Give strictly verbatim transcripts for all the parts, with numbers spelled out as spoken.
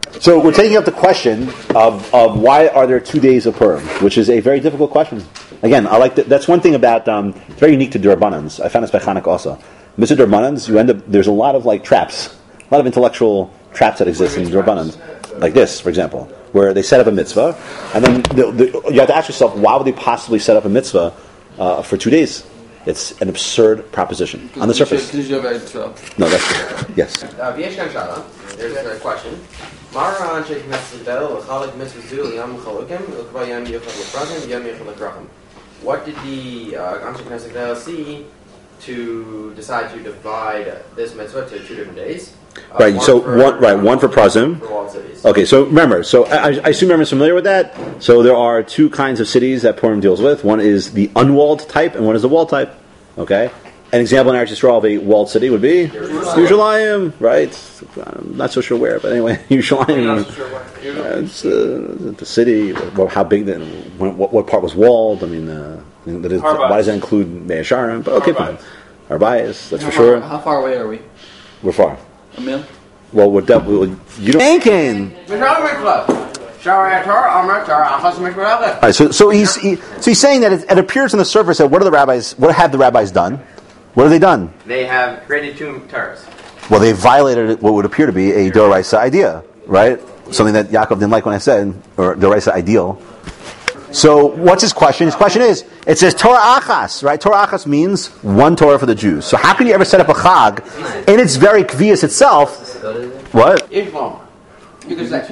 So we're taking up the question of, of why are there two days of Purim, which is a very difficult question. Again, I like that. That's one thing about um, it's very unique to D'Rabbanans. I found this by Chanukah also. Mister D'Rabbanans, you end up there's a lot of like traps, a lot of intellectual traps that exist in D'Rabbanans, like this, for example, where they set up a mitzvah, and then the, the, you have to ask yourself, why would they possibly set up a mitzvah uh, for two days? It's an absurd proposition on the surface. No, that's yes. There's a question. What did the Anshe Knesset see to decide to divide this mitzvah to two different days? Uh, right. One so for, one, right, one for Prazim. For walled cities. Okay. So remember. So I, I assume everyone's familiar with that. So there are two kinds of cities that Purim deals with. One is the unwalled type, and one is the walled type. Okay. An example in Eretz Yisrael of a walled city would be Yerushalayim, right? I'm not so sure where, but anyway, Yerushalayim. Uh, it's uh, the city. Well, how big? The, what, what part was walled? I mean, uh, that is, why does that include Mea Sharim? But okay, fine. Arbayis, that's how for sure. Far, how far away are we? We're far. A mil? Well, we're definitely. You don't. Thinking. All right, so so he's he, so he's saying that it, it appears on the surface that what are the rabbis? What have the rabbis done? What have they done? They have created two Torahs. Well, they violated what would appear to be a Doraisa idea, right? Something that Yaakov didn't like when I said, or Doraisa ideal. So, what's his question? His question is, it says Torah Achas, right? Torah Achas means one Torah for the Jews. So, how can you ever set up a Chag in its very Kvias itself? What? Because that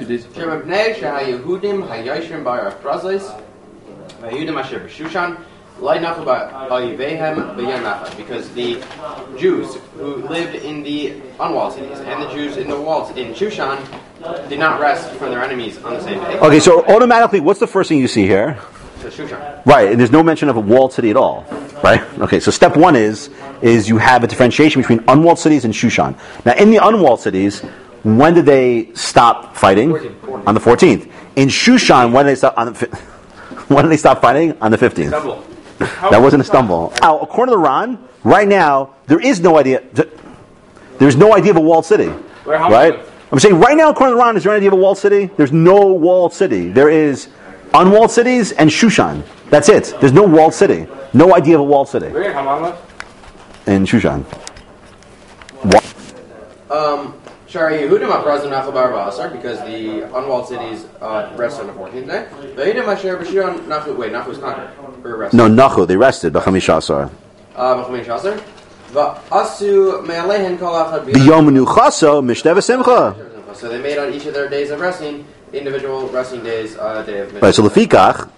because the Jews who lived in the unwalled cities and the Jews in the walled in Shushan did not rest from their enemies on the same day. Okay, so automatically, what's the first thing you see here? So Shushan. Right, and there's no mention of a walled city at all, right? Okay, so step one is is you have a differentiation between unwalled cities and Shushan. Now, in the unwalled cities, when did they stop fighting? On the fourteenth. In Shushan, when did they stop? On the fi- when did they stop fighting? On the fifteenth. That wasn't a stumble. Now, according to the Ran, right now there is no idea. There's no idea of a walled city, right? I'm saying right now, according to the Ran, is there any idea of a walled city? There's no walled city. There is unwalled cities and Shushan. That's it. There's no walled city. No idea of a walled city. In Shushan. Um. Shari Yehudim Aprazim Nachal Bar Ba'asar, because the unwalled cities uh, rest on the fourteenth day. Ve'edim Asher B'Shir Nachu. Wait, Nachu was conquered or rested. No, Nachu. They rested. B'Chamish Asar. Uh, B'Chamish Asar. Va'asu Me'alehen Kol Achad B'Yom Menuchaso Mishteva Simcha. So they made on each of their days of resting individual resting days. Uh, day of. Right. So Lefikach.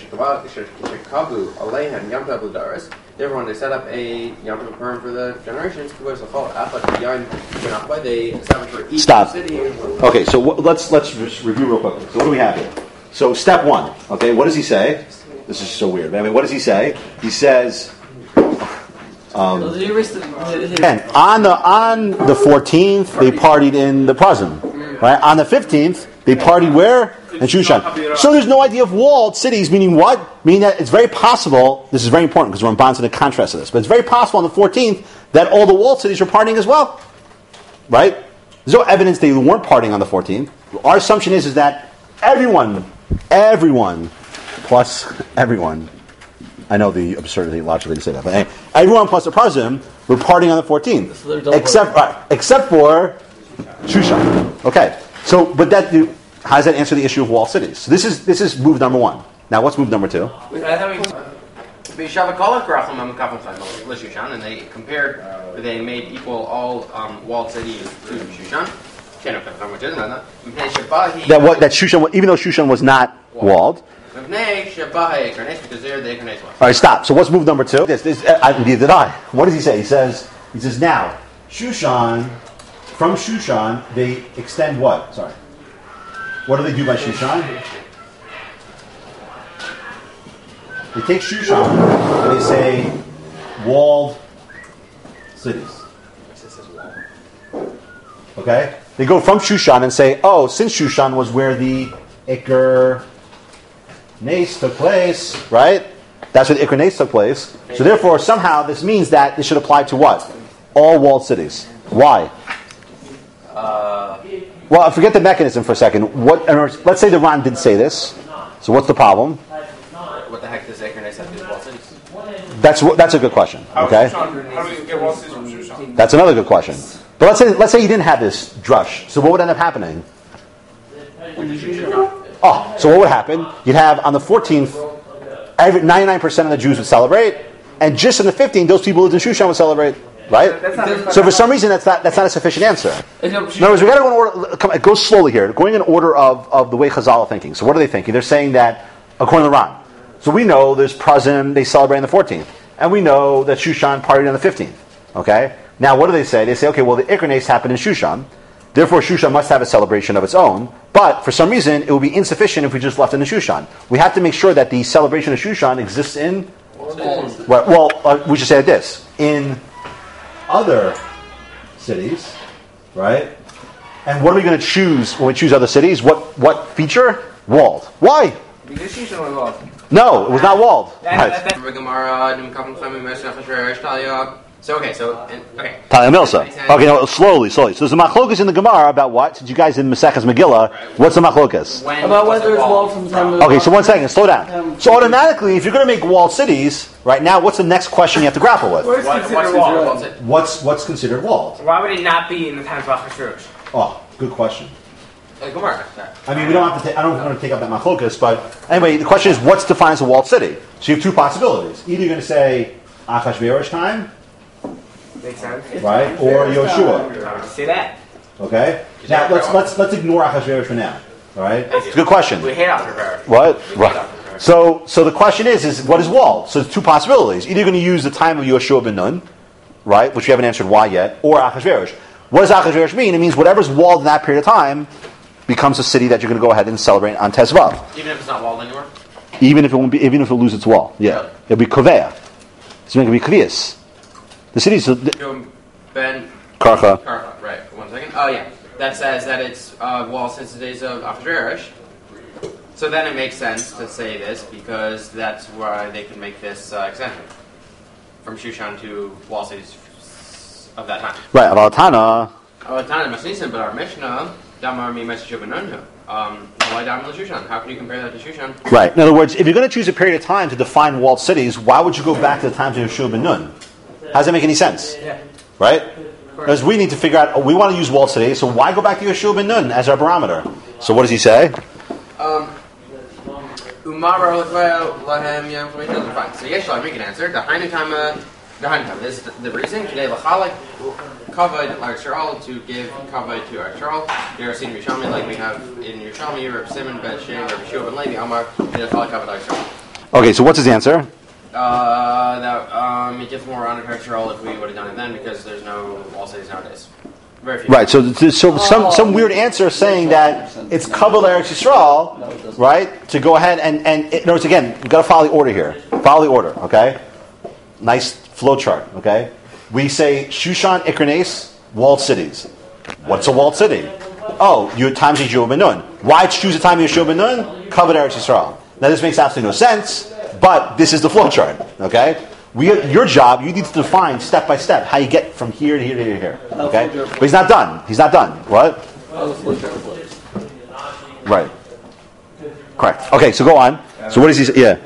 Therefore, when they set up a Yom Tov Purim for the generations, they established for each Stop. city. Okay, so w- let's let's just review real quickly. So what do we have here? So step one. Okay, what does he say? This is so weird. I mean, what does he say? He says. Um, and on the on the fourteenth, they partied in the Prazim. Right on the fifteenth, they partied where? In Shushan. So there's no idea of walled cities, meaning what? Meaning that it's very possible, this is very important because we're in bonds in the contrast to this, but it's very possible on the fourteenth that all the walled cities are partying as well. Right? There's no evidence they weren't partying on the fourteenth. Our assumption is, is that everyone, everyone, plus everyone, I know the absurdity logically to say that, but hey, everyone plus the Prazim were partying on the fourteenth. Except, right, except for Shushan. Okay. So, but that... How does that answer the issue of walled cities? So this is this is move number one. Now, what's move number two? And they compared, they made equal all um, walled cities to Shushan. That what that Shushan, even though Shushan was not walled. All right, stop. So what's move number two? This, this, I, neither did I. What does he say? He says he says now Shushan, from Shushan they extend what? Sorry. What do they do by Shushan? They take Shushan and they say walled cities. Okay? They go from Shushan and say, oh, since Shushan was where the Iker Nace took place, right? That's where the Iker Nace took place. So therefore, somehow, this means that this should apply to what? All walled cities. Why? Uh... Well, forget the mechanism for a second. What? in other words, let's say the Ran did say this. So what's the problem? What the heck does Ekrnes have to do with walled cities? That's what- that's a good question. Okay, How do we get walled cities from Shushan? that's another good question. But let's say let's say you didn't have this drush. So what would end up happening? Oh, so what would happen? You'd have on the fourteenth, every ninety-nine percent of the Jews would celebrate, and just on the fifteenth, those people who lived in Shushan would celebrate, right? That's not- So for some reason, that's not that's not a sufficient answer. In other words, we got to go in order. Come, it goes slowly here, going in order of, of the way Chazal are thinking. So what are they thinking? They're saying that according to the Ran. So we know there's Prazim, they celebrate on the fourteenth, and we know that Shushan partied on the fifteenth. Okay. Now what do they say? They say, okay, well the Ikernes happened in Shushan. Therefore, Shushan must have a celebration of its own. But for some reason, it would be insufficient if we just left it in Shushan. We have to make sure that the celebration of Shushan exists in. Well, well uh, we should say this in other cities, right? And what are we going to choose when we choose other cities? What what feature? Walled. Why? Because Shushan was walled. No, it was not walled. That- Right. that- Right. So okay, so and, okay. Talia Milsa. Okay, no, slowly, slowly. So there's a machlokas in the Gemara about what? Since you guys in Maseches Megillah, what's the machlokas? When About was whether it it's walled? walled from the time of Okay, so one second, slow down. So automatically, if you're going to make walled cities, right now, what's the next question you have to grapple with? What's What, what's considered considered walled? walled city? What's what's considered walled? Why would it not be in the times of Achashverosh? Oh, good question. Uh, Gemara. I mean, we don't have to. Ta- I don't want to take up that machlokas, but anyway, the question is, what's defined as a walled city? So you have two possibilities. Either you're going to say Achashverosh time, Makes sense. right, or Yoshua. I would say that. Okay. Now let's let's let's ignore Achashverosh for now. All right. It's a good question. We hate Achashverosh. What? Right. So, so the question is, is what is walled? So, there's two possibilities. Either you're going to use the time of Yoshua ben Nun, right, which we haven't answered why yet, or Achashverosh. What does Achashverosh mean? It means whatever's walled in that period of time becomes a city that you're going to go ahead and celebrate on Tezvav, Even if it's not walled anymore. even if it won't be, even if it loses its wall. Yeah, Yeah. it'll be Kovea. It's going to be Kvias. The city's the, Yo, Ben Karcha. Karcha, right? One second. Oh yeah, that says that it's uh, walled since the days of Achashverosh. So then it makes sense to say this because that's why they can make this uh, extension from Shushan to wall cities of that time. Right, Avaltana. Oh, it's not in Masnisim, but our Mishnah, Damar mi Meseshu benunhu. Um, why Damar Shushan? How can you compare that to Shushan? Right. In other words, if you're going to choose a period of time to define walled cities, why would you go back to the times of Yoshua ben Nun? How does that make any sense? Yeah. Right? Because we need to figure out, we want to use walled cities, so why go back to Yoshua ben Nun as our barometer? So what does he say? Um, Umar lahem yam doesn't find. So yes, I make an answer. The Hainukama, the Hainukama. This is the, the reason today lachalik kavod Yisrael to give kavod to Yisrael. You're seeing Yerushalmi like we have in Yerushalmi, Reb Simon ben Shem, Reb Shua ben Levi, Amar, and lachalik kavod Yisrael. Okay, so what's his answer? Uh, that um, it gives more honor to Yisrael if we would have done it then because there's no wall cities nowadays. Very few. Right, so so some some weird answer saying that it's Kabul Eretz Yisrael, right? To go ahead and and in other words, again, we've got to follow the order here. Follow the order, okay? Nice flow chart, okay? We say Shushan, Ikernes, walled cities. What's a walled city? Oh, you times Yeshua ben Nun. Why choose a time of Yeshua ben Nun? Kabul Eretz Yisrael. Now this makes absolutely no sense, but this is the flow chart, okay? We, your job, you need to define step by step how you get from here to here to here to here. Okay? But he's not done. He's not done. What? Right. Correct. Okay, so go on. So what does he say? Yeah.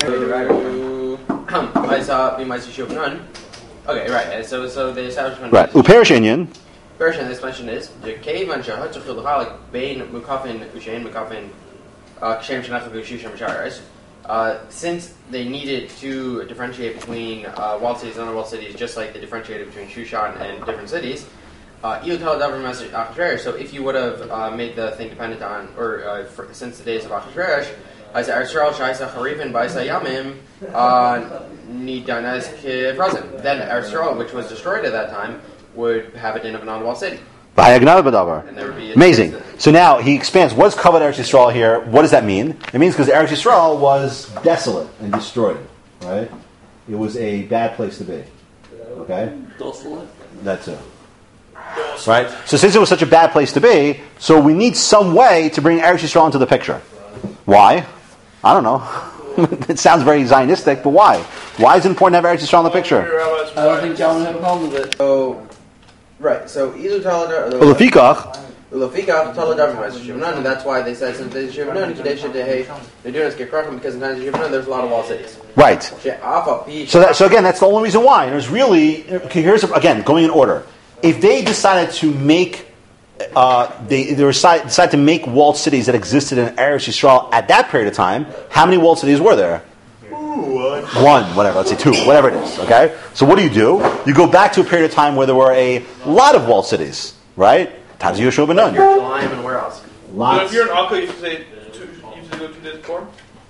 Okay, right. and So, so the establishment. Right. Uperish Inyan. Version this mention is the cave and shahad to fill the bain mukafin ushain mukafin kshem shenachal shushan misharis. Uh, since they needed to differentiate between uh, walled cities and unwalled cities, just like they differentiated between Shushan and different cities, uh, so if you would have uh, made the thing dependent on, or uh, for, since the days of Achashverosh, as Eretz Shaisa Harifin Baisa Yamim Nidanes Kivrazim, then Eretz, which was destroyed at that time, would have a din of a non-walled city. And there would be Amazing. So now he expands. What's covered Eretz Yisrael here? What does that mean? It means because Eretz Yisrael was desolate and destroyed, right? It was a bad place to be. Okay? Desolate. That's it. Right? So since it was such a bad place to be, so we need some way to bring Eretz Yisrael into the picture. Why? I don't know. It sounds very Zionistic, but why? Why is it important to have Eretz Yisrael in the picture? I don't think John would have a problem with it. So, right, so Ilu Talada. Ulefikach, And that's why they said since they're doing us get cracking because in times of there's a lot of walled cities. Right. So that, so again, that's the only reason why. And it was really okay, here's again going in order. If they decided to make, uh, they they decided, decided to make walled cities that existed in Eretz Yisrael at that period of time, how many walled cities were there? Ooh, one, whatever. Let's say two, whatever it is. Okay. So what do you do? You go back to a period of time where there were a lot of walled cities, right? Times of Yeshua ben Nun. And where else? But if you're in Akka, you should say two, you should go two days before.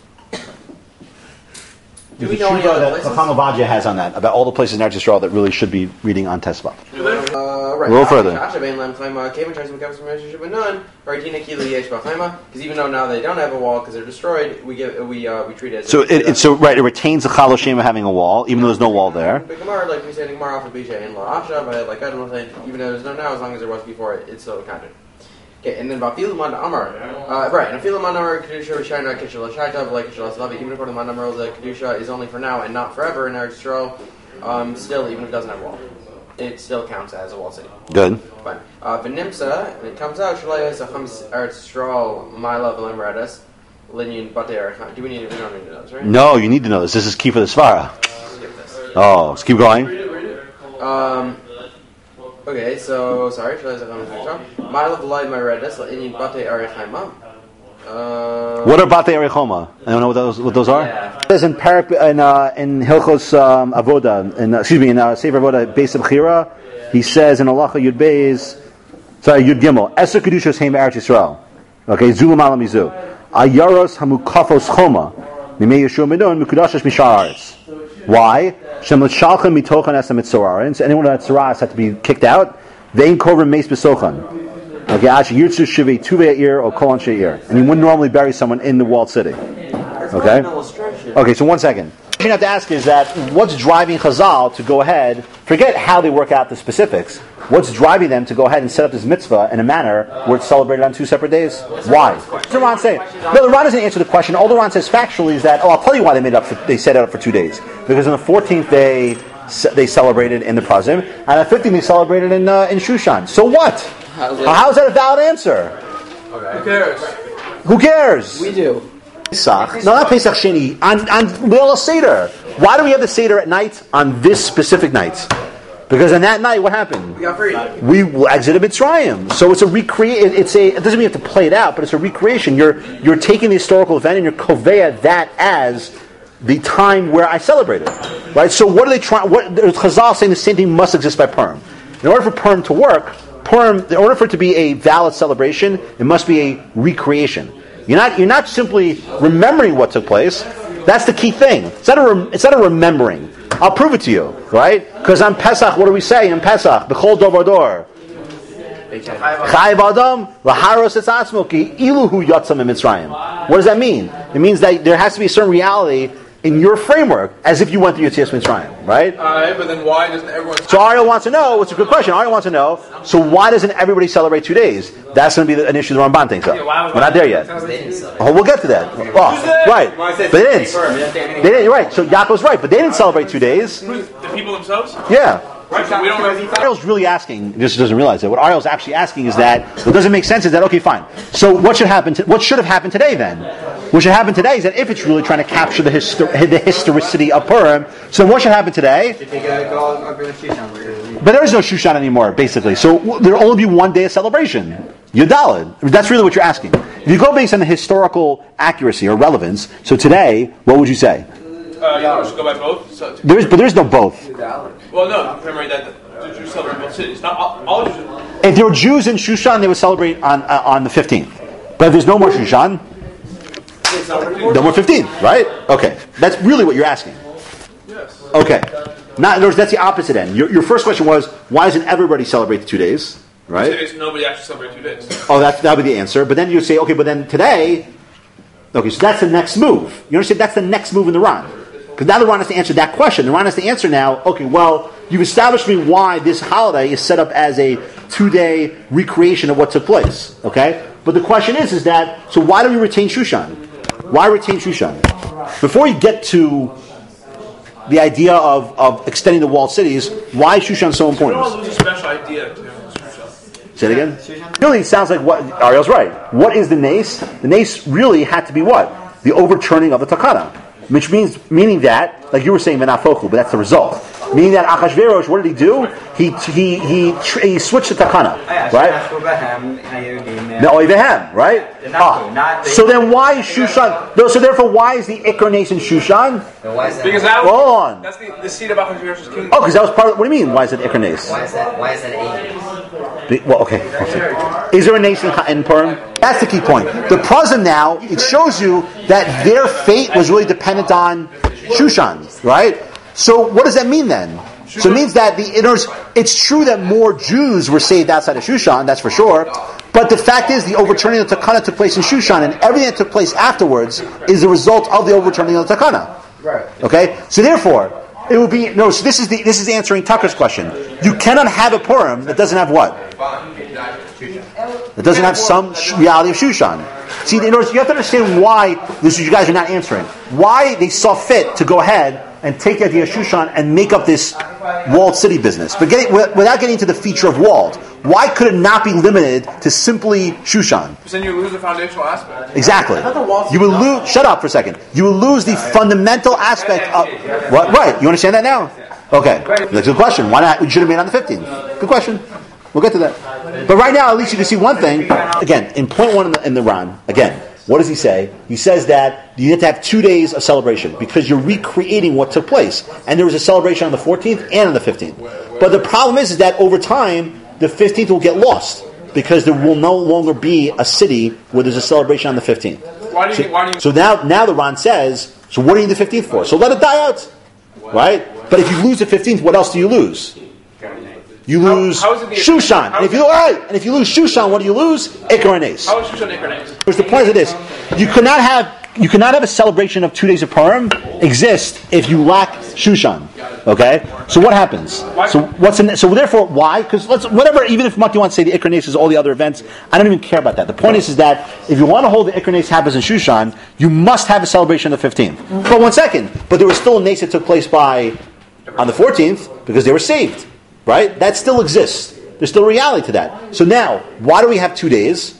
Do we know any other places? Chacham Ovadia has on that about all the places in Eretz Yisrael that really should be reading on Tesvav. Uh, right. A little further. Because even though now they don't have a wall because they're destroyed, we give we uh, we treat it as so it, it so right. It retains the Chal Hashem of having a wall, even though there's no wall there. Like we say, the Gemara often Bisha and La Asha, but like I don't know, even though there's no now, as long as there was before, it, it's still counted. Okay, and then Bafiluman Amar, uh, right? And Bafiluman Amar Kedusha Rishayna Kishla Shaita, but like Kishla Slavi, even according to the Amar, the Kedusha is only for now and not forever in Eretz Yisrael. Um, still, even if it doesn't have a wall, it still counts as a walled city. Good. Fine. Uh, V'nimsa, and it comes out Shalaya Sachams Eretz Yisrael Ma'ila V'Lem Redas Linyan Batei. Do we need? We don't need to know this, right? No, you need to know this. This is key for the Svara. Skip this. Oh, let's keep going. Um. Okay, so sorry. Ma'ila V'Lem Redas Linyan Batei Arichaima. Uh, what are Batei Arechoma? I don't know what those what those are. Yeah. It says in Parak in uh, in Hilchos um, Avoda, in, uh, excuse me, in uh, Sefer Avoda Beis Bechira, he says in Halacha Yud Beis, sorry Yud Gimel, Eser Kedushos Heim Eretz Yisrael. Okay, Zulu Malam Mizu, Ayaros Hamukafos Choma, Mimei Yeshua Midon Mukudashash Mishar Aretz. Why? Shem L'Shalchem Mitochan Esam Mitzorarin. So anyone that Tzoras had to be kicked out. Vein Korban Meis Besochan. Okay, actually, Yirtzu Shivei Tuvei Ear or Kolon She'ir. And you wouldn't normally bury someone in the walled city. Okay? Okay, so one second. What you have to ask is that what's driving Chazal to go ahead, forget how they work out the specifics, what's driving them to go ahead and set up this mitzvah in a manner where it's celebrated on two separate days? Why? What does the Ran say? No, the Ran doesn't answer the question. All the Ran says factually is that, oh, I'll tell you why they made it up for, they set it up for two days. Because on the fourteenth day, they celebrated in the Prazim, and on the fifteenth they celebrated in uh, in Shushan. So what? How's, How's that a valid answer? Okay. Who cares? Who cares? We do. Pesach. No, not Pesach Sheni. On on Leil Seder. Why do we have the Seder at night on this specific night? Because on that night, what happened? We got free. We exited Mitzrayim. So it's a recreate. It's a. It doesn't mean you have to play it out, but it's a recreation. You're you're taking the historical event and you're koveya that as the time where I celebrated, right? So what are they trying? What Chazal saying the same thing must exist by Purim. In order for Purim to work, Purim, in order for it to be a valid celebration, it must be a recreation. You're not you're not simply remembering what took place. That's the key thing. It's not a rem, it's not a remembering. I'll prove it to you, right? Because on Pesach, what do we say in Pesach? B'chol dor dor. Chayiv Adam laharos etzatzmo ki iluhu yatzam miMitzrayim. What does that mean? It means that there has to be a certain reality in your framework, as if you went through Yetzias Mitzrayim, right? Alright, but then why doesn't everyone... So Ariel wants to know, it's a good question, Ariel wants to know, so why doesn't everybody celebrate two days? That's going to be an issue the Ramban thinks of. We're not there yet. Oh, we'll get to that. Oh, right. But they didn't. They didn't, you're right. So Yaakov's right, but they didn't celebrate two days. The people themselves? Yeah. Right, so we don't know. Ariel's really asking, just doesn't realize it, what Ariel's actually asking is that, what doesn't make sense is that, okay, fine. So what should happen, to, what should have happened today then? What should happen today is that if it's really trying to capture the, histor- the historicity of Purim, so what should happen today? But there is no Shushan anymore, basically. So there will only be one day of celebration. Yudalid. That's really what you're asking. If you go based on the historical accuracy or relevance, so today, what would you say? Uh, you know, should go by both. So there is, but there is no both. Well, no, remember that the Jews celebrate both cities. Not all, all Jews. If there were Jews in Shushan, they would celebrate on uh, on the fifteenth. But if there's no more Shushan, no more fifteenth, right? Okay, that's really what you're asking. Yes. Okay, now in other words, that's the opposite end. Your, your first question was, why doesn't everybody celebrate the two days? Right? Two days, nobody actually celebrates two days. Oh, that that would be the answer. But then you say, okay, but then today, okay, so that's the next move. You understand? That's the next move in the Ran. Because now the Ran has to answer that question. The Ran has to answer now, okay, well, you've established me why this holiday is set up as a two-day recreation of what took place. Okay? But the question is, is that, so why do we retain Shushan? Why retain Shushan? Before you get to the idea of, of extending the walled cities, why is Shushan so important? We don't lose a special idea to Shushan. Say it again. Really, it sounds like what Ariel's right. What is the nace? The nace really had to be what? The overturning of the takana, which means meaning that, like you were saying, menafoku, but that's the result. Meaning that Achashverosh, what did he do? He he he he switched the takana, right? No, Oivehem, right? Ah. So then, why is Shushan? No, so therefore, why is the Iker nace in Shushan? Because that Go on. That's the, the seat of Achashverosh's kingdom. Oh, because that was part of. What do you mean? Why is it Iker nace? Why is that? Why is that eight? Well, okay. Is there a nation in Purim? That's the key point. The present now, it shows you that their fate was really dependent on Shushan, right? So what does that mean then? So it means that the inners, it's true that more Jews were saved outside of Shushan, that's for sure. But the fact is, the overturning of the Takana took place in Shushan, and everything that took place afterwards is the result of the overturning of the Takana. Okay? So therefore, it would be no. So this is the this is answering Tucker's question. You cannot have a Purim that doesn't have what? That doesn't have some sh- reality of Shushan. See, in other words, you have to understand why this is you guys are not answering. Why they saw fit to go ahead and take the idea of Shushan and make up this walled city business, but getting, without getting into the feature of walled. Why could it not be limited to simply Shushan? Because then you lose the foundational aspect. Exactly. You will lose. Shut up for a second. You will lose the fundamental aspect of what? Right. You understand that now? Okay. That's a good question. Why not? You should have made it on the fifteenth. Good question. We'll get to that. But right now, at least you can see one thing. Again, in point one in the, in the Ran, again, what does he say? He says that you have to have two days of celebration because you're recreating what took place. And there was a celebration on the fourteenth and on the fifteenth. But the problem is, is that over time, the fifteenth will get lost because there will no longer be a city where there's a celebration on the fifteenth. Why do you, So, why do you, so now, now the Ran says, so what do you need the fifteenth for? So let it die out, right? But if you lose the fifteenth, what else do you lose? You lose how is it the- Shushan. how And if is you it- all right, and if you lose Shushan, what do you lose? Iker and Ace. how is Shushan Iker? Because the point of this, you cannot have you cannot have a celebration of two days of Purim exist if you lack Shushan. Okay, so what happens? So what's in, so therefore why? Because let's whatever. Even if Mati wants to say the Iker Nace is all the other events, I don't even care about that. The point is, is that if you want to hold the Iker Nace happens in Shushan, you must have a celebration on the fifteenth. But one second, but there was still a Nace that took place by on the fourteenth because they were saved, right? That still exists. There's still reality to that. So now, why do we have two days?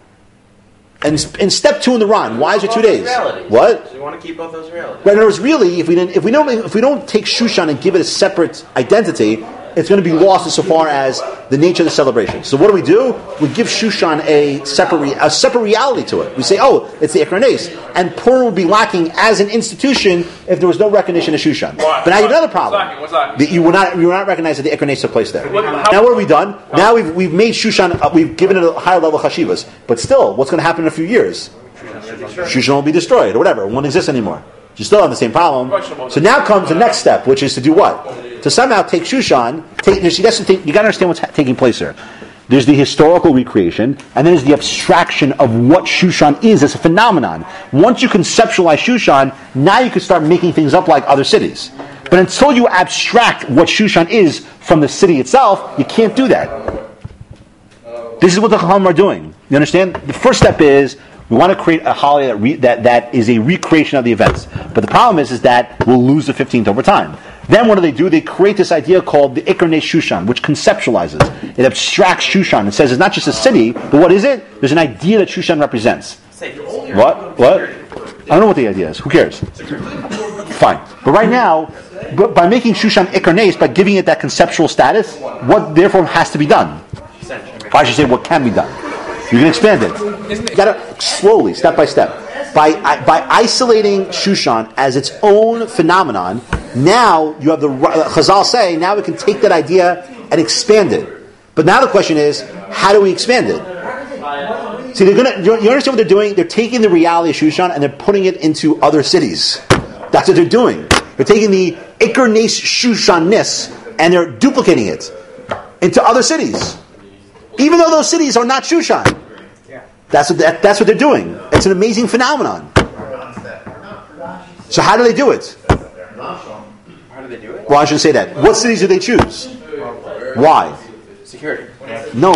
And in step two in the Ran, why is it two days? What? We want to keep both those realities. Right, in other words, really, if we didn't, if we don't, if we don't take Shushan and give it a separate identity, it's going to be lost insofar as the nature of the celebration. So what do we do? We give Shushan a separate, re- a separate reality to it. We say, oh, it's the Iker Nace, and Purim would be lacking as an institution if there was no recognition of Shushan. Why? But now you have another What's problem. lacking? What's lacking? That you will not, you will not recognize that the Iker Nace took place there. What- how- Now what have we done? Now we've we've made Shushan, uh, we've given it a higher level of chashivas. But still, what's going to happen in a few years? Shushan will be destroyed or whatever. It won't exist anymore. You still have the same problem. So now comes the next step, which is to do what? To somehow take Shushan. Take, you got to you got to understand what's ha- taking place here. There's the historical recreation, and then there's the abstraction of what Shushan is as a phenomenon. Once you conceptualize Shushan, now you can start making things up like other cities. But until you abstract what Shushan is from the city itself, you can't do that. This is what the Chachamim are doing. You understand? The first step is we want to create a holiday that, re, that that is a recreation of the events. But the problem is, is that we'll lose the fifteenth over time. Then what do they do? They create this idea called the Iker Nace Shushan, which conceptualizes. It abstracts Shushan. It says it's not just a city, but what is it? There's an idea that Shushan represents. What? What? I don't know what the idea is. Who cares? Fine. But right now, but by making Shushan Iker Nace, by giving it that conceptual status, what therefore has to be done? Or I should say, what can be done? You can expand it. You got to slowly, step by step. By by isolating Shushan as its own phenomenon, now you have the Chazal say, now we can take that idea and expand it. But now the question is, how do we expand it? See, they're gonna. You understand what they're doing? They're taking the reality of Shushan and they're putting it into other cities. That's what they're doing. They're taking the Iker Nace Shushan-ness and they're duplicating it into other cities. Even though those cities are not Shushan. That's what, that, that's what they're doing. It's an amazing phenomenon. So how do they do it? How do they do it? Well, I shouldn't say that. What cities do they choose? Why? Security. No,